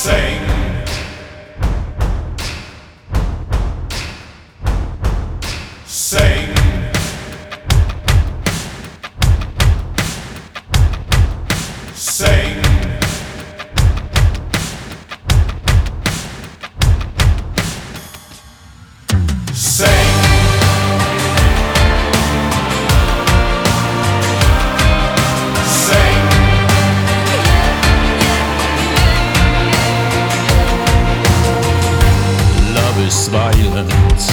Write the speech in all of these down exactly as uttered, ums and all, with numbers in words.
Sing. Sing. Sing. Sing. Love is violent,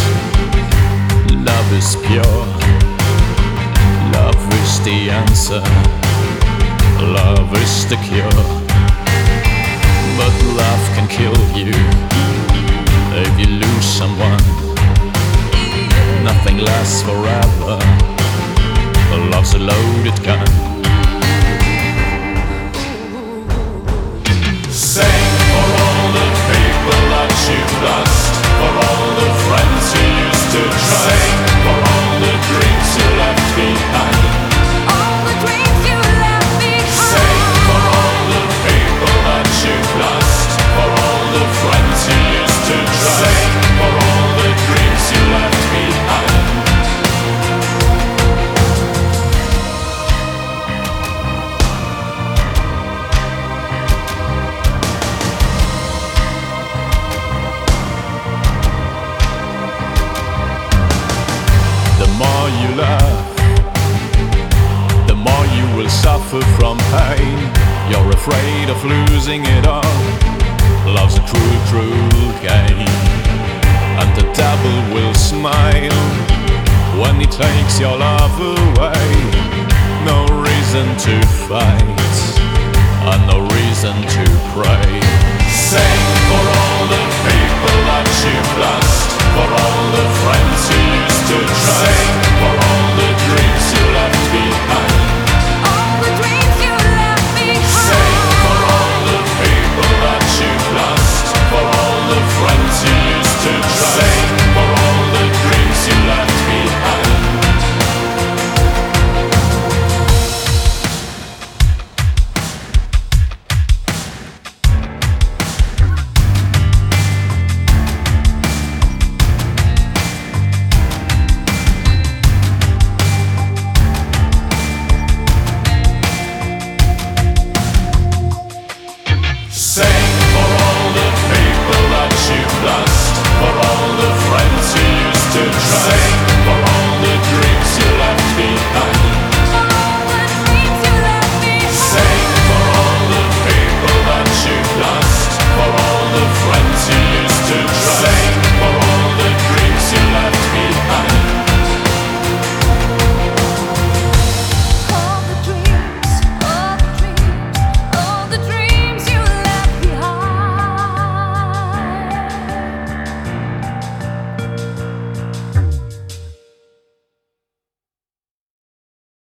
love is pure, love is the answer, love is the cure. But love can kill you if you lose someone. Nothing lasts forever, love's a loaded gun. Sing for all the people that you've lost, for all the friends you used to trust. Sing for all the dreams you left behind. All the dreams you left behind. Sing for all the people that you've lost, for all the friends you used to trust. Sing for all the dreams you left behind. The more you love, the more you will suffer from pain. You're afraid of losing it all. Love's a cruel, cruel game, and the devil will smile when he takes your love away. No reason to fight, and no reason to pray. Sing for all the people that you've lost, for all the friends you used to trust. Sing